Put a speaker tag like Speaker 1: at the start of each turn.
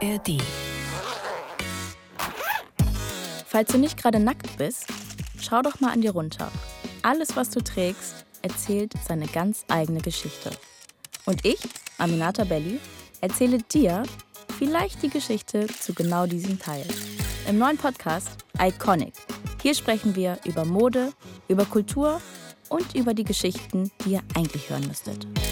Speaker 1: ARD.
Speaker 2: Falls du nicht gerade nackt bist, schau doch mal an dir runter. Alles, was du trägst, erzählt seine ganz eigene Geschichte. Und ich, Aminata Belli, erzähle dir vielleicht die Geschichte zu genau diesem Teil. Im neuen Podcast Iconic. Hier sprechen wir über Mode, über Kultur und über die Geschichten, die ihr eigentlich hören müsstet.